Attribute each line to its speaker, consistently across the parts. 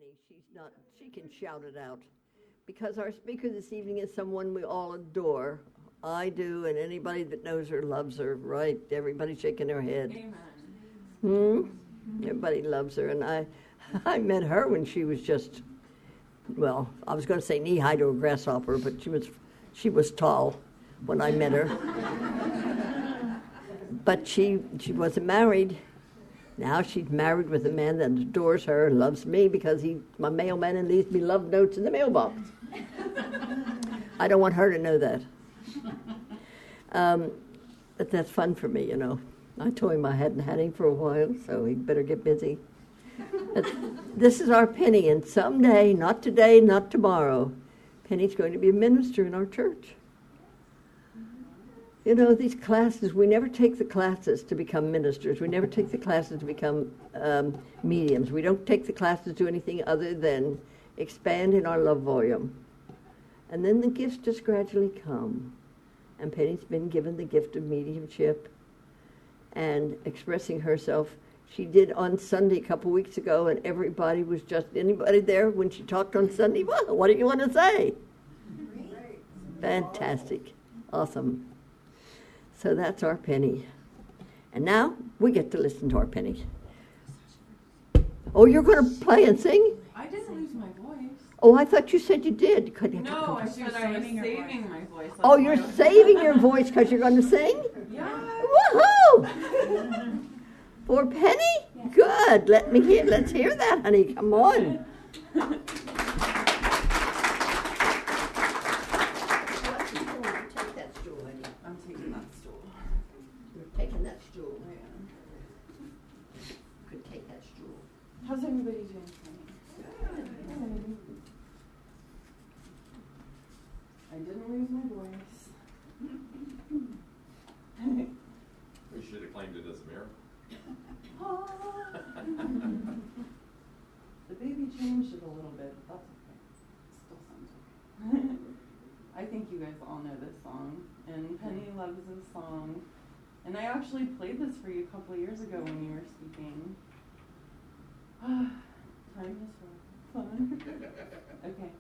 Speaker 1: Penny. She's not, she can shout it out. Because our speaker this evening is someone we all adore. I do, and anybody that knows her loves her, right? Everybody shaking their head. Everybody loves her, and I met her when she was just, well, I was going to say knee-high to a grasshopper, but she was tall when I met her. But she wasn't married. Now she's married with a man that adores her and loves me because he's my mailman and leaves me love notes in the mailbox. I don't want her to know that. But that's fun for me, you know. I told him I hadn't had him for a while, so he'd better get busy. But this is our Penny, and someday, not today, not tomorrow, Penny's going to be a minister in our church. You know, these classes, we never take the classes to become ministers. We never take the classes to become mediums. We don't take the classes to do anything other than expand in our love volume. And then the gifts just gradually come. And Penny's been given the gift of mediumship and expressing herself. She did on Sunday a couple weeks ago, and everybody was just, anybody there when she talked on Sunday? Well, what do you want to say? Fantastic. Awesome. So that's our Penny. And now we get to listen to our Penny. Oh, you're going to play and sing?
Speaker 2: I didn't lose my voice.
Speaker 1: Oh, I thought you said you did.
Speaker 2: No, I said I was saving my voice.
Speaker 1: Oh, you're saving your voice because you're going to sing?
Speaker 2: Yeah.
Speaker 1: Woohoo! For Penny? Yeah. Good. Let's hear that, honey. Come on.
Speaker 2: How's everybody doing tonight? Good. I didn't lose my voice.
Speaker 3: We should have claimed it as a miracle.
Speaker 2: The baby changed it a little bit, but that's okay. It still sounds okay. I think you guys all know this song, and Penny loves this song. And I actually played this for you a couple of years ago when you were speaking. Time is fun. Okay.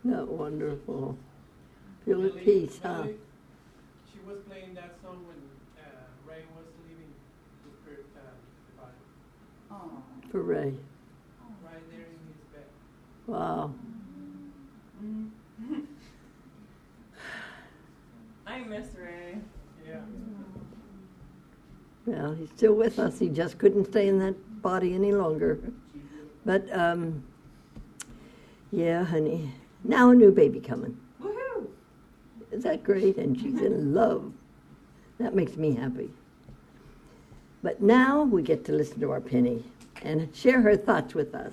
Speaker 1: That wonderful. Feel at
Speaker 4: Melody-
Speaker 1: peace, huh?
Speaker 4: Melody, she was playing that song when Ray was leaving the spirit the body,
Speaker 2: Oh.
Speaker 1: For Ray.
Speaker 4: right there in his bed.
Speaker 1: Wow.
Speaker 2: Mm. I miss Ray.
Speaker 4: Yeah.
Speaker 1: Well, he's still with us. He just couldn't stay in that body any longer. But, yeah, honey. Now a new baby coming.
Speaker 2: Woohoo!
Speaker 1: Is that great? And she's in love. That makes me happy. But now we get to listen to our Penny and share her thoughts with us.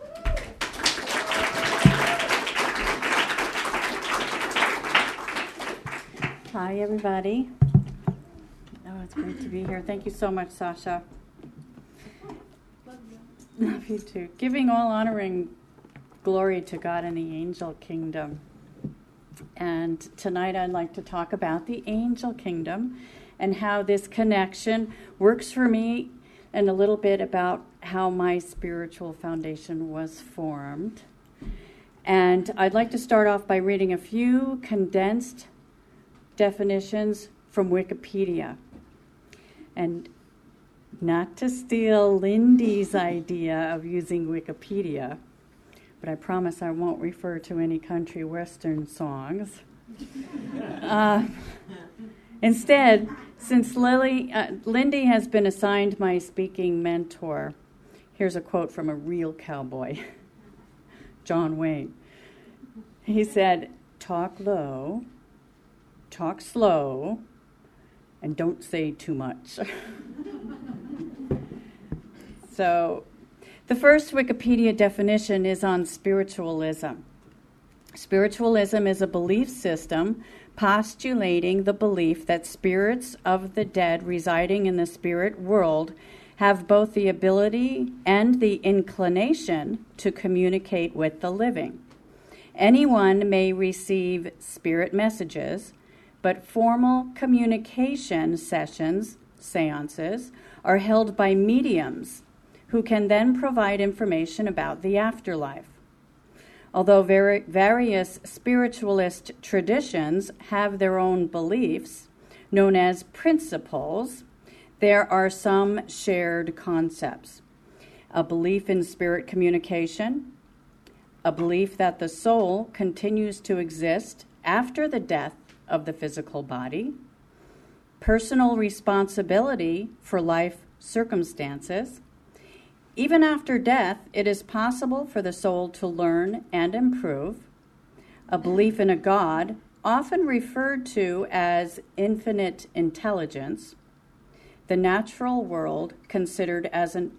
Speaker 5: Hi, everybody. Oh, it's great to be here. Thank you so much, Sasha. Love you too. Giving all honor and glory to God in the angel kingdom. And tonight I'd like to talk about the angel kingdom and how this connection works for me, and a little bit about how my spiritual foundation was formed. And I'd like to start off by reading a few condensed definitions from Wikipedia. And not to steal Lindy's idea of using Wikipedia, but I promise I won't refer to any country western songs. Instead, since Lindy has been assigned my speaking mentor, here's a quote from a real cowboy, John Wayne. He said, "Talk low, talk slow, and don't say too much." So, the first Wikipedia definition is on spiritualism. Spiritualism is a belief system postulating the belief that spirits of the dead residing in the spirit world have both the ability and the inclination to communicate with the living. Anyone may receive spirit messages, but formal communication sessions, seances, are held by mediums who can then provide information about the afterlife. Although various spiritualist traditions have their own beliefs, known as principles, there are some shared concepts. A belief in spirit communication, a belief that the soul continues to exist after the death of the physical body, personal responsibility for life circumstances. Even after death, it is possible for the soul to learn and improve. A belief in a God, often referred to as infinite intelligence. The natural world considered as an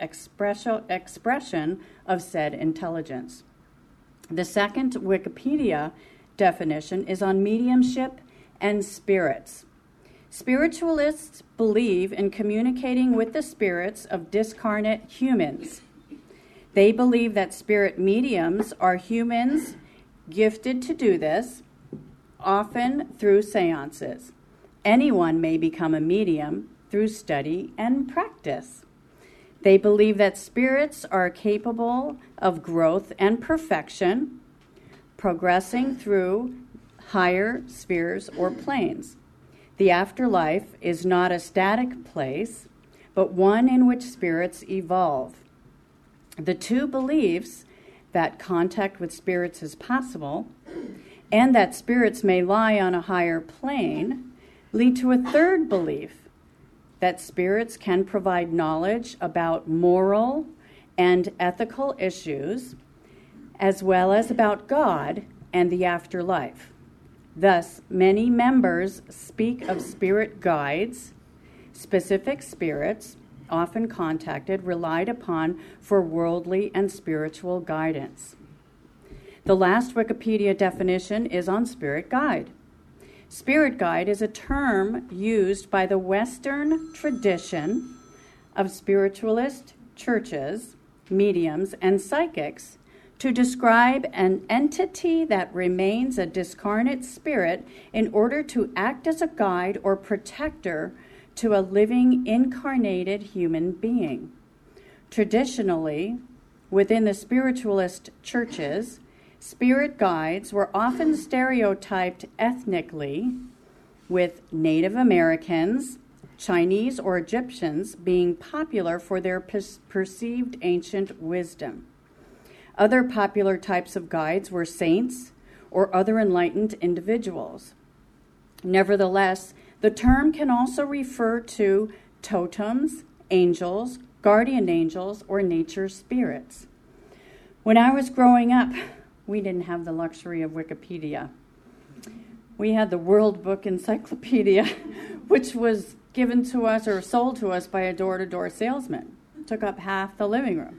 Speaker 5: expression of said intelligence. The second Wikipedia definition is on mediumship and spirits. Spiritualists believe in communicating with the spirits of discarnate humans. They believe that spirit mediums are humans gifted to do this, often through seances. Anyone may become a medium through study and practice. They believe that spirits are capable of growth and perfection, progressing through higher spheres or planes. The afterlife is not a static place, but one in which spirits evolve. The two beliefs that contact with spirits is possible and that spirits may lie on a higher plane lead to a third belief that spirits can provide knowledge about moral and ethical issues, as well as about God and the afterlife. Thus, many members speak of spirit guides, specific spirits, often contacted, relied upon for worldly and spiritual guidance. The last Wikipedia definition is on spirit guide. Spirit guide is a term used by the Western tradition of spiritualist churches, mediums, and psychics to describe an entity that remains a discarnate spirit in order to act as a guide or protector to a living incarnated human being. Traditionally, within the spiritualist churches, spirit guides were often stereotyped ethnically, with Native Americans, Chinese, or Egyptians being popular for their perceived ancient wisdom. Other popular types of guides were saints or other enlightened individuals. Nevertheless, the term can also refer to totems, angels, guardian angels, or nature spirits. When I was growing up, we didn't have the luxury of Wikipedia. We had the World Book Encyclopedia, which was given to us or sold to us by a door-to-door salesman. It took up half the living room.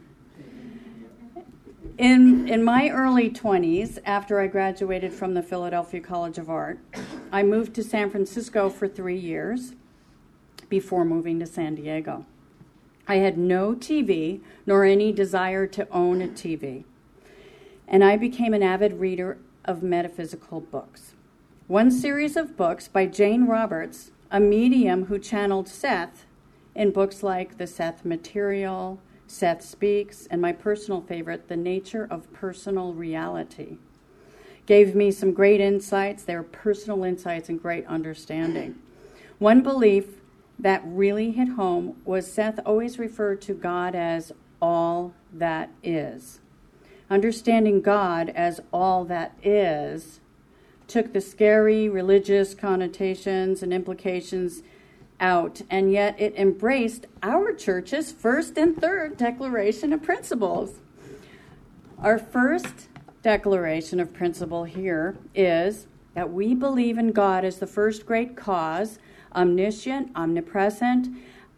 Speaker 5: In my early 20s, after I graduated from the Philadelphia College of Art, I moved to San Francisco for 3 years before moving to San Diego. I had no TV nor any desire to own a TV, and I became an avid reader of metaphysical books. One series of books by Jane Roberts, a medium who channeled Seth in books like The Seth Material, Seth Speaks, and my personal favorite, The Nature of Personal Reality, gave me some great insights. They were personal insights and great understanding. One belief that really hit home was Seth always referred to God as all that is. Understanding God as all that is took the scary religious connotations and implications out, and yet it embraced our church's first and third declaration of principles. Our first declaration of principle here is that we believe in God as the first great cause, omniscient, omnipresent,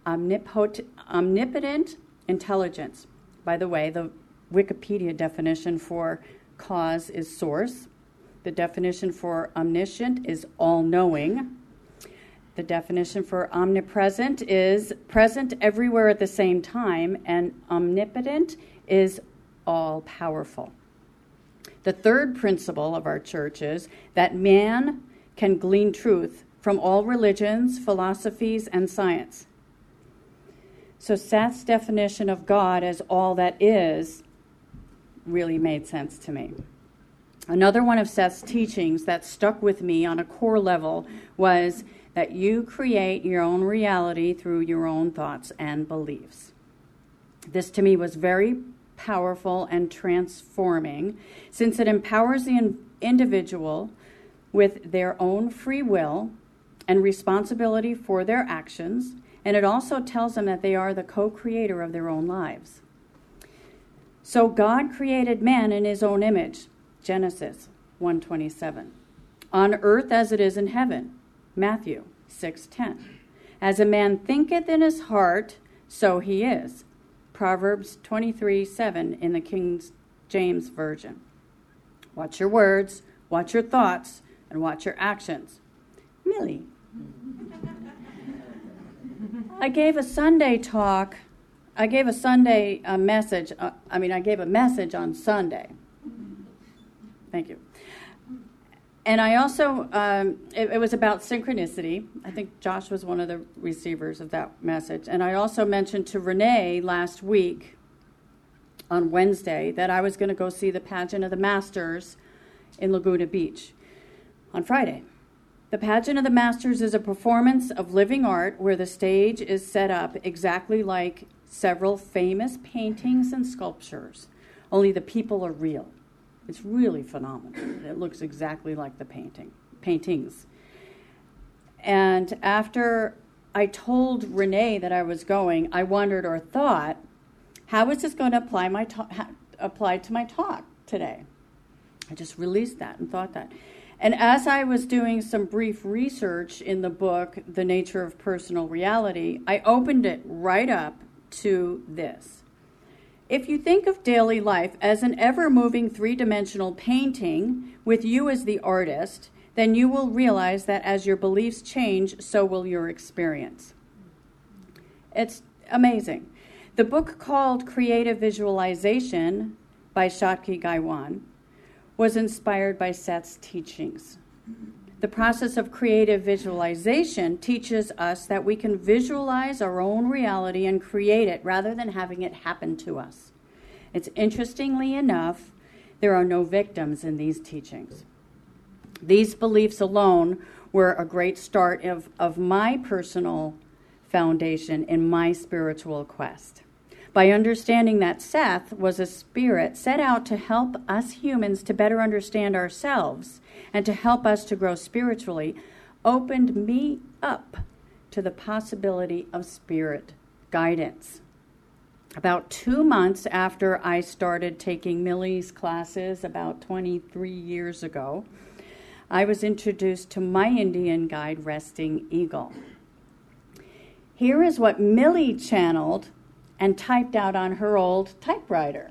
Speaker 5: omnipotent intelligence. By the way, the Wikipedia definition for cause is source. The definition for omniscient is all-knowing. The definition for omnipresent is present everywhere at the same time, and omnipotent is all-powerful. The third principle of our church is that man can glean truth from all religions, philosophies, and science. So Seth's definition of God as all that is really made sense to me. Another one of Seth's teachings that stuck with me on a core level was that you create your own reality through your own thoughts and beliefs. This to me was very powerful and transforming, since it empowers the individual with their own free will and responsibility for their actions, and it also tells them that they are the co-creator of their own lives. So God created man in his own image, Genesis 1:27. On earth as it is in heaven, Matthew 6:10. As a man thinketh in his heart, so he is. Proverbs 23:7 in the King James Version. Watch your words, watch your thoughts, and watch your actions. Millie. I gave a message on Sunday. Thank you. And I also, it was about synchronicity. I think Josh was one of the receivers of that message. And I also mentioned to Renee last week on Wednesday that I was going to go see the Pageant of the Masters in Laguna Beach on Friday. The Pageant of the Masters is a performance of living art where the stage is set up exactly like several famous paintings and sculptures, only the people are real. It's really phenomenal. It looks exactly like the paintings. And after I told Renee that I was going, I wondered or thought, how is this going to apply to my talk today? I just released that and thought that. And as I was doing some brief research in the book, The Nature of Personal Reality, I opened it right up to this. If you think of daily life as an ever-moving three-dimensional painting with you as the artist, then you will realize that as your beliefs change, so will your experience. It's amazing. The book called Creative Visualization by Shakti Gaiwan was inspired by Seth's teachings. The process of creative visualization teaches us that we can visualize our own reality and create it rather than having it happen to us. It's interestingly enough There are no victims in these teachings. These beliefs alone were a great start of my personal foundation in my spiritual quest. By understanding that Seth was a spirit set out to help us humans to better understand ourselves and to help us to grow spiritually, opened me up to the possibility of spirit guidance. About 2 months after I started taking Millie's classes about 23 years ago, I was introduced to my Indian guide, Resting Eagle. Here is what Millie channeled and typed out on her old typewriter.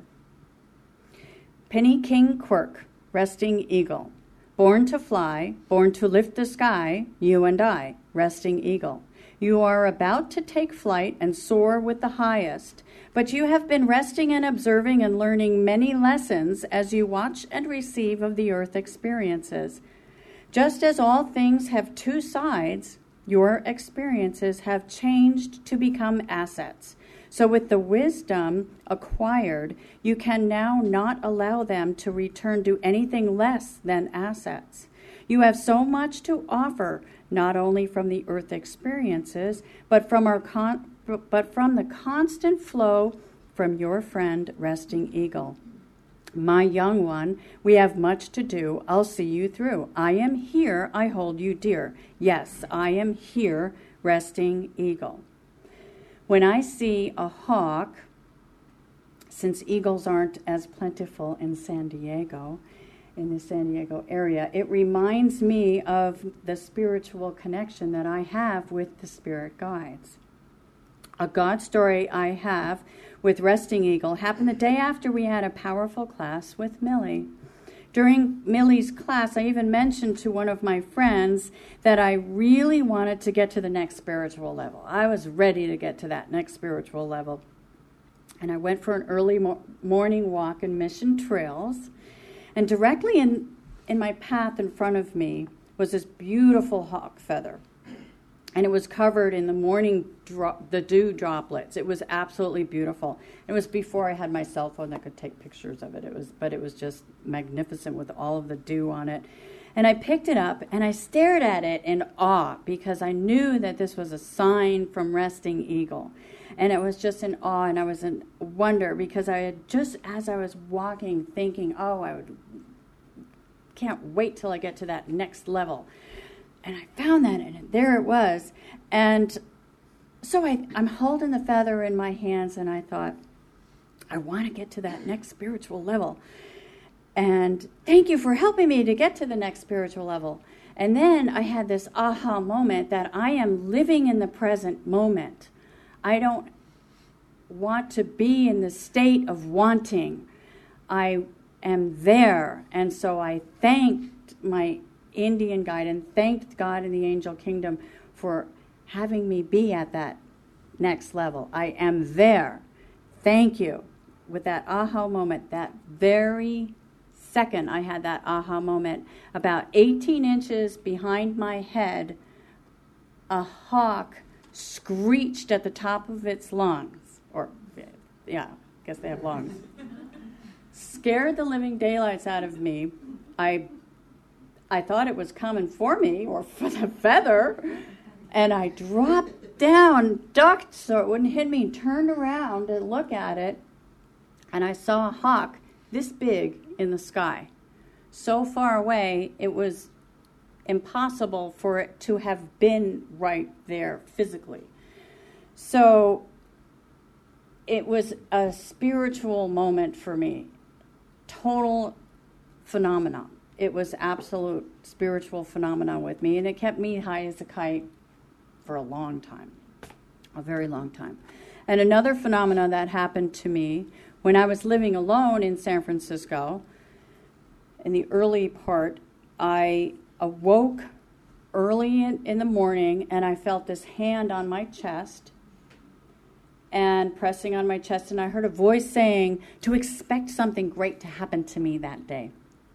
Speaker 5: Penny King Quirk, Resting Eagle. Born to fly, born to lift the sky, you and I, Resting Eagle. You are about to take flight and soar with the highest, but you have been resting and observing and learning many lessons as you watch and receive of the earth experiences. Just as all things have two sides, your experiences have changed to become assets. So with the wisdom acquired, you can now not allow them to return to anything less than assets. You have so much to offer, not only from the earth experiences, but from the constant flow from your friend, Resting Eagle. My young one, we have much to do. I'll see you through. I am here. I hold you dear. Yes, I am here, Resting Eagle. When I see a hawk, since eagles aren't as plentiful in San Diego, in the San Diego area, it reminds me of the spiritual connection that I have with the spirit guides. A God story I have with Resting Eagle happened the day after we had a powerful class with Millie. During Millie's class, I even mentioned to one of my friends that I really wanted to get to the next spiritual level. I was ready to get to that next spiritual level. And I went for an early morning walk in Mission Trails. And directly in my path in front of me was this beautiful hawk feather. And it was covered in the dew droplets. It was absolutely beautiful. It was before I had my cell phone that could take pictures of it. It was just magnificent with all of the dew on it. And I picked it up and I stared at it in awe because I knew that this was a sign from Resting Eagle. And it was just in awe, and I was in wonder because I had just, as I was walking, thinking, can't wait till I get to that next level. And I found that, and there it was. And so I'm holding the feather in my hands, and I thought, I want to get to that next spiritual level. And thank you for helping me to get to the next spiritual level. And then I had this aha moment that I am living in the present moment. I don't want to be in the state of wanting. I am there. And so I thanked my Indian guide and thanked God in the angel kingdom for having me be at that next level. I am there. Thank you. With that aha moment, that very second I had that aha moment, about 18 inches behind my head, a hawk screeched at the top of its lungs, I guess they have lungs, scared the living daylights out of me. I thought it was coming for me or for the feather, and I dropped down, ducked so it wouldn't hit me, turned around to look at it, and I saw a hawk this big in the sky. So far away, it was impossible for it to have been right there physically. So it was a spiritual moment for me, total phenomenon. It was absolute spiritual phenomenon with me, and it kept me high as a kite for a long time, a very long time. And another phenomenon that happened to me when I was living alone in San Francisco, in the early part, I awoke early in the morning, and I felt this hand on my chest and pressing on my chest, and I heard a voice saying to expect something great to happen to me that day.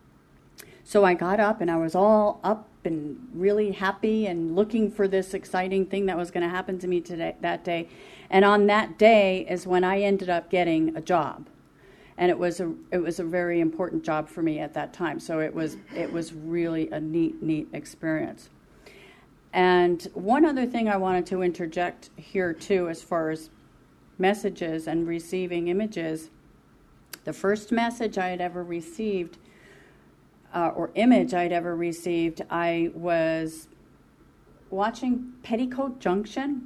Speaker 5: So I got up, and I was all up and really happy and looking for this exciting thing that was going to happen to me that day. And on that day is when I ended up getting a job. and it was a very important job for me at that time. So it was really a neat experience. And one other thing I wanted to interject here too, as far as messages and receiving images, the first message I had ever received, or image I'd ever received, I was watching Petticoat Junction.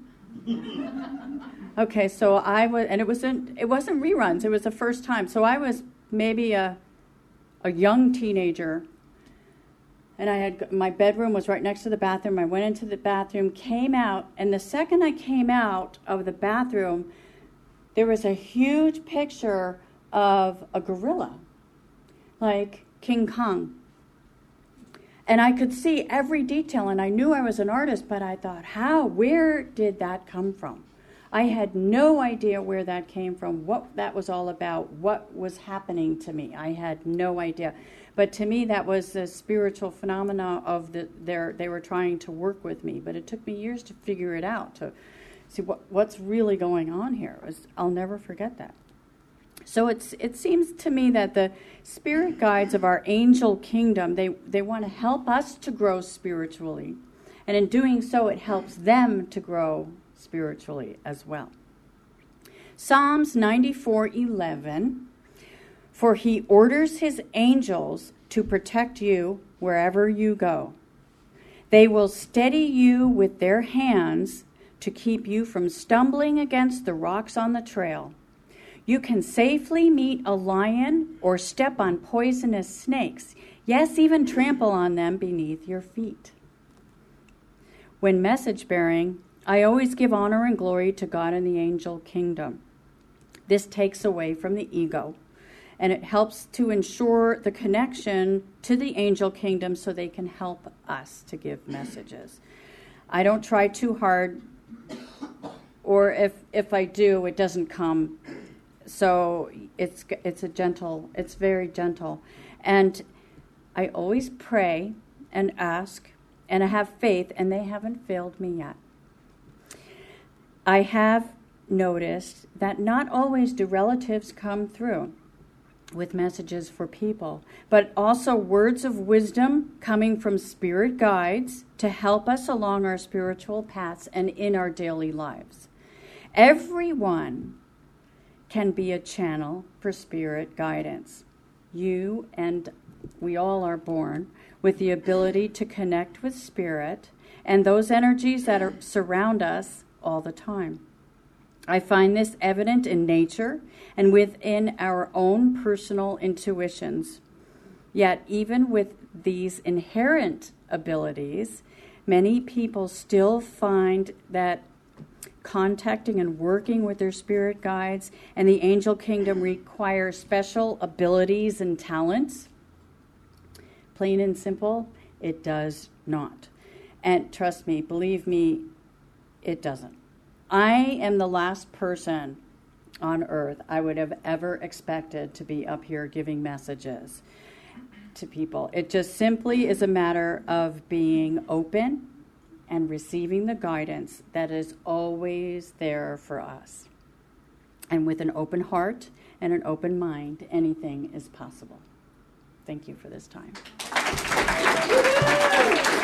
Speaker 5: Okay, so I was, and it wasn't reruns. It was the first time. So I was maybe a young teenager, and my bedroom was right next to the bathroom. I went into the bathroom, came out, and the second I came out of the bathroom, there was a huge picture of a gorilla, like King Kong. And I could see every detail, and I knew I was an artist, but I thought, where did that come from? I had no idea where that came from, what that was all about, what was happening to me. I had no idea. But to me, that was the spiritual phenomena of they were trying to work with me. But it took me years to figure it out, to see what's really going on here. I'll never forget that. So it seems to me that the spirit guides of our angel kingdom, they want to help us to grow spiritually. And in doing so, it helps them to grow spiritually as well. Psalms 94:11, for he orders his angels to protect you wherever you go. They will steady you with their hands to keep you from stumbling against the rocks on the trail. You can safely meet a lion or step on poisonous snakes. Yes, even trample on them beneath your feet. When message bearing, I always give honor and glory to God in the angel kingdom. This takes away from the ego, and it helps to ensure the connection to the angel kingdom so they can help us to give messages. I don't try too hard, or if I do, it doesn't come. So it's very gentle. And I always pray and ask, and I have faith, and they haven't failed me yet. I have noticed that not always do relatives come through with messages for people, but also words of wisdom coming from spirit guides to help us along our spiritual paths and in our daily lives. Everyone can be a channel for spirit guidance. You and we all are born with the ability to connect with spirit and those energies that surround us all the time. I find this evident in nature and within our own personal intuitions. Yet, even with these inherent abilities, many people still find that contacting and working with their spirit guides and the angel kingdom require special abilities and talents. Plain and simple, it does not. And trust me, believe me, it doesn't. I am the last person on earth I would have ever expected to be up here giving messages to people. It just simply is a matter of being open and receiving the guidance that is always there for us. And with an open heart and an open mind, anything is possible. Thank you for this time.